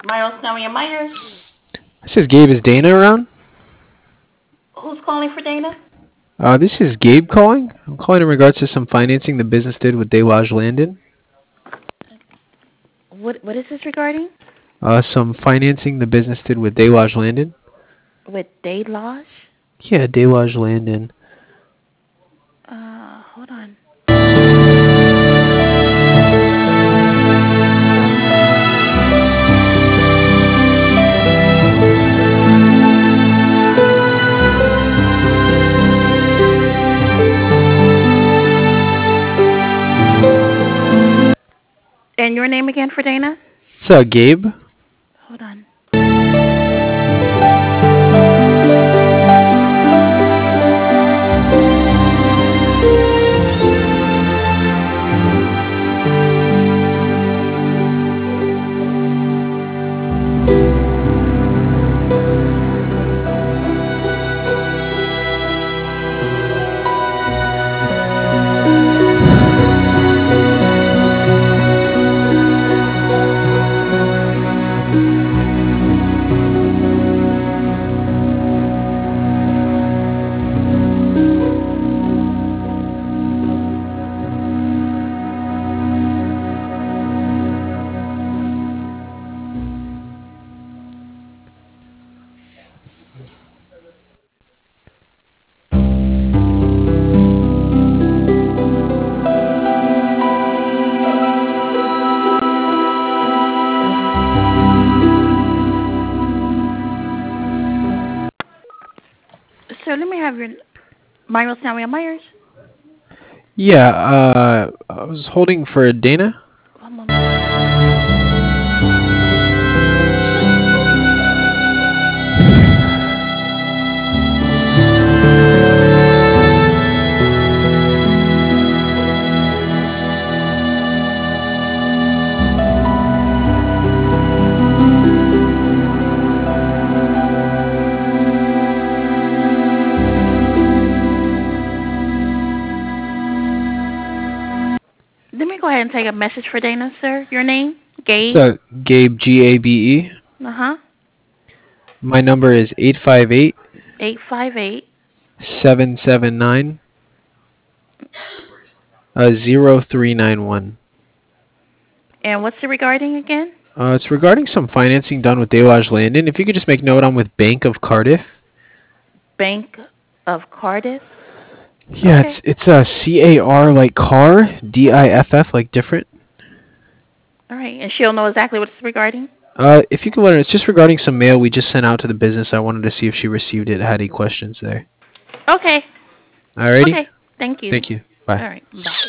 Myros, Snowy, and Myers. This is Gabe. Is Dana around? Who's calling for Dana? This is Gabe calling. I'm calling in regards to some financing the business did with Daylodge Landon. What is this regarding? Some financing the business did with Daylodge Landon. With Day Lodge? Yeah, Daylodge Landon. Hold on. And your name again for Dana? It's Gabe. Hold on. So let me have your Myros, Snowy, and Myers. Yeah, I was holding for Dana. One moment. Let me go ahead and take a message for Dana, sir. Your name? It's Gabe? Gabe, Gabe. Uh-huh. My number is 858 858. 779 0391. And what's it regarding again? It's regarding some financing done with Daylodge Landon. If you could just make note, I'm with Bank of Cardiff. Bank of Cardiff? Yeah, Okay. it's a CAR like car, DIFF like different. All right. And she'll know exactly what it's regarding? If you could let her, it's just regarding some mail we just sent out to the business. I wanted to see if she received it, had any questions there. Okay. Alrighty? Okay. Thank you. Thank you. Bye. All right. Bye.